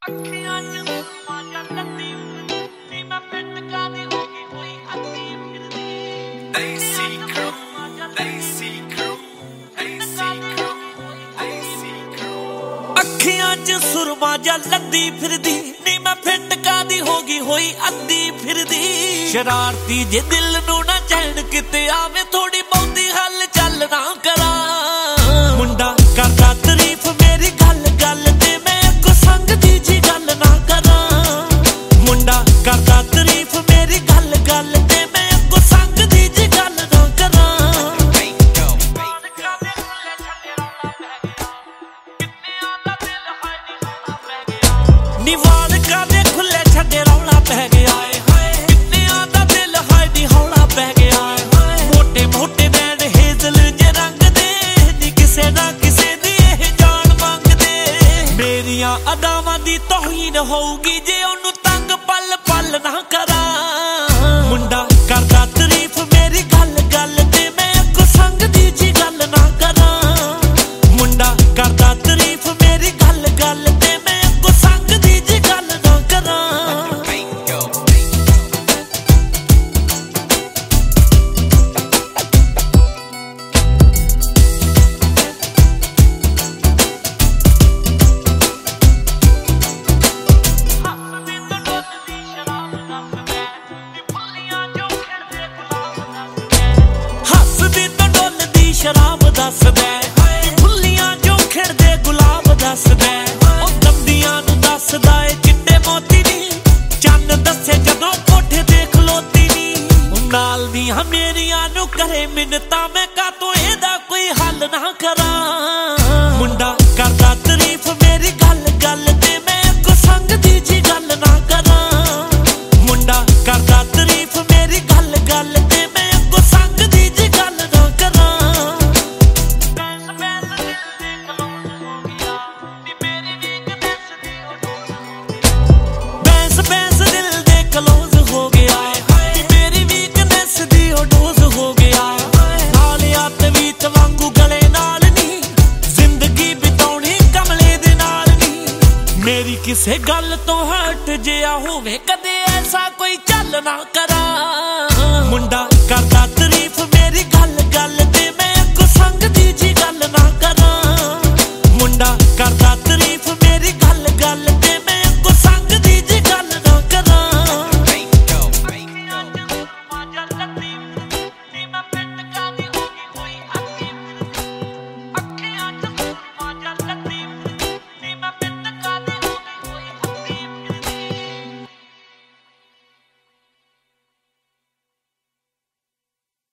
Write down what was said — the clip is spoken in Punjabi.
ਅੱਖੀਆਂ ਚ ਸੁਰਮਾ ਜਾਂ ਲੱਦੀ ਨੀ ਮੈਂ ਪਿੰਡ ਕਾਦੀ ਹੋ ਗਈ ਹੋਈ ਅੱਧੀ ਫਿਰਦੀ Lazy crew, lazy crew, lazy crew, lazy crew। ਅੱਖੀਆਂ ਚ ਸੁਰਮਾ ਜਾਂ ਲੱਦੀ ਫਿਰਦੀ ਨੀ ਮੈਂ ਪਿੰਡ ਕਾਦੀ ਹੋ ਗਈ ਹੋਈ ਅੱਧੀ ਫਿਰਦੀ ਸ਼ਰਾਰਤੀ ਜੇ ਦਿਲ ਨੂੰ ਨਾ ਚੈਨ ਕਿਤੇ ਆਵੇ ਥੋੜੀ ਬਹੁਤੀ ਹੱਲ ਚੱਲ ਨਾ ਕਰਾਂ ਮੁੰਡਾ ਕਰਦਾ ਤਾਰੀਫ ਮੇਰੀ ਗੱਲ ਗੱਲ ਤੇ ਮੈਂ ਅੱਗੋਂ ਸੰਗਦੀ ਜੀ ਗੱਲ ਨਾ ਕਰਾਂ ਮੁੰਡਾ ਕਰਦਾ ਤਾਰੀਫ ਮੇਰੀ ਗੱਲ ਗੱਲ ਤੇ ਮੈਂ ਅੱਗੋਂ ਸੰਗਦੀ ਜੀ ਗੱਲ ਨਾ ਕਰਾਂ ਨਿਵਾਲ ਕਾਦੇ ਖੁੱਲੇ ਛੱਡੇ ਰੌਲਾ ਪੈ ਗਿਆ ਏ ਹਾਏ ਕਿੰਨਿਆਂ ਦਾ ਦਿਲ ਹਾਏ ਨੀ ਹੌਲਾ ਪੈ ਗਿਆ ਏ ਹਾਏ ਮੋਟੇ ਮੋਟੇ ਨੈਣ ਹੇਜ਼ਲ ਜੇ ਰੰਗ ਦੇ ਨੀ ਕਿਸੇ ਨਾ ਕਿਸੇ ਦੀ ਇਹ ਜਾਨ ਮੰਗਦੇ ਮੇਰੀਆਂ ਅਦਾਵਾਂ ਦੀ ਤੋਹੀਨ ਹੋਊਗੀ ਜੇ ਉਹਨੂੰ ਤੰਗ ਪਲ ਪਲ ਨਾ ਕਰਾਂ ਮੁੰਡਾ ਕਰਦਾ ਤਾਰੀਫ ਮੇਰੀ ਗੱਲ ਗੱਲ ਤੇ ਮੈਂ ਅੱਗੋਂ ਸੰਗਦੀ ਜੀ ਗੱਲ ਨਾ ਕਰਾਂ ਮੁੰਡਾ ਕਰਦਾ ਤਾਰੀਫ ਮੇਰੀ ਗੱਲ ਗੱਲ ਤੇ ਮੈਂ ਅੱਗੋਂ ਸੰਗਦੀ ਜੀ ਗੱਲ ਨਾ ਕਰਾਂ ਹੱਸਦੀ ਤਾਂ ਡੁੱਲਦੀ ਸ਼ਰਾਬ ਦੱਸਦਾ ਫੁੱਲੀਆਂ ਜੋ ਖਿੜਦੇ ਗੁਲਾਬ ਦੱਸਦਾ ਉਹ ਦੰਦੀਆਂ ਨੂੰ ਦੱਸਦਾ ਏ ਚਿੱਟੇ ਮੋਤੀ ਨੀ ਚੰਨ ਦੱਸੇ ਜਦੋਂ ਕੋਠੇ ਤੇ ਖਲੋਤੀ ਨੀ ਨਾਲ ਦੀਆਂ ਮੇਰੀਆਂ ਨੂੰ ਕਰੇ ਮਿੰਨਤਾਂ ਮੈਂ ਕਾਤੋਂ ਇਹਦਾ ਕੋਈ ਹੱਲ ਨਾ ਕਰਾਂ ਮੁੰਡਾ ਕਰਦਾ ਤਾਰੀਫ ਮੇਰੀ ਗੱਲ ਗੱਲ ਤੇ ਮੈਂ ਅੱਗੋਂ ਸੰਗਦੀ ਜੀ ਗੱਲ ਨਾ ਕਰਾਂ ਮੁੰਡਾ ਕਰਦਾ ਤਾਰੀਫ ਮੇਰੀ ਗੱਲ ਗੱਲ ਤੇ ਮੈਂ ਅੱਗੋਂ ਸੰਗਦੀ ਜੀ ਗੱਲ ਨਾ ਕਰਾਂ ਬੈਂਸ ਬੈਂਸ ਦਿਲ ਦੇ ਕਲੋਜ਼ ਹੋ ਗਿਆ ਨੀ ਮੇਰੀ ਵੀਕਨੈਸ ਦੀ ਉਹ ਡੋਜ਼ ਹੋ ਗਿਆ ਨਾਲ ਹੱਥ ਵੀਤ ਵਾਂਗੂ ਗਲੇ ਨਾਲ ਨੀ ਜ਼ਿੰਦਗੀ ਬਿਤਾਉਣੀ ਕਮਲੇ ਦੇ ਨਾਲ ਨੀ ਮੇਰੀ ਕਿਸੇ ਗੱਲ ਤੋਂ ਹਟ ਜਿਆ ਹੋਵੇ ਕਦੇ ਐਸਾ ਕੋਈ ਚੱਲ ਨਾ ਕਰਾਂ ਮੁੰਡਾ ਕਰਦਾ ਤਾਰੀਫ ਮੇਰੀ ਗੱਲ ਗੱਲ ਤੇ